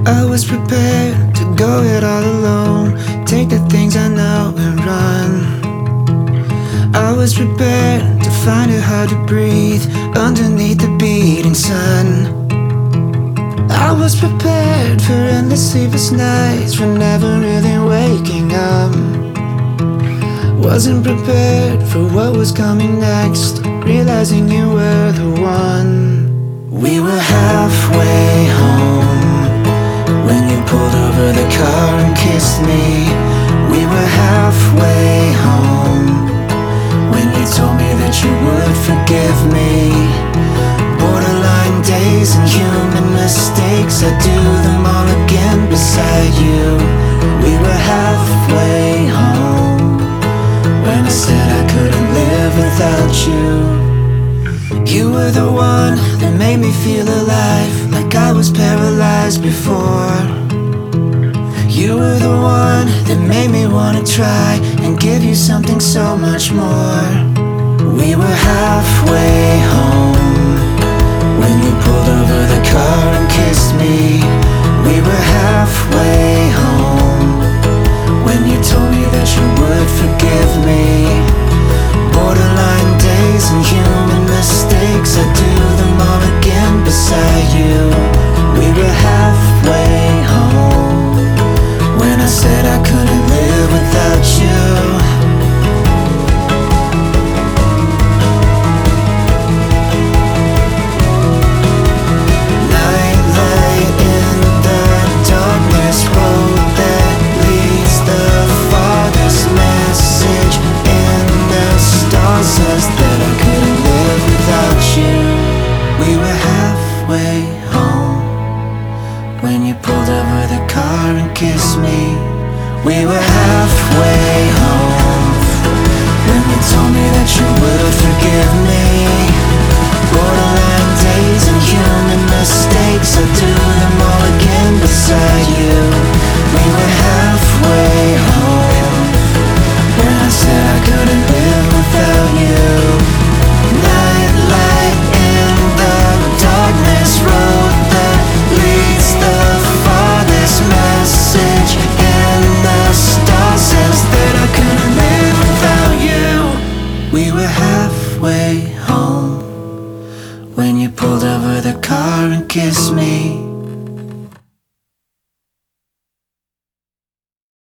I was prepared to go it all alone, take the things I know and run. I was prepared to find it hard to breathe underneath the beating sun. I was prepared for endless sleepless nights, for never really waking up. Wasn't prepared for what was coming next, realizing you were the one. We were halfway home when you pulled over the car and kissed me. We were halfway home when you told me that you would forgive me. Borderline days and human mistakes, I'd do them all again beside you. We were halfway home when I said I couldn't live without you. You were the one that made me feel alive, like I was paralyzed before. You were the one that made me wanna try and give you something so much more. We were halfway home when you pulled over the car and kissed me. We were halfway home when you told me that you would forgive me. Borderline days and human mistakes, I'd do them all again beside you. We were halfway home when I said I couldn't live without you. Says that I couldn't live without you. We were halfway home when you pulled over the car and kissed me. We were halfway home when you told me that you would forgive me. Borderline days and human mistakes, I'd do them all again beside you. We were halfway home when I said I couldn't live without you.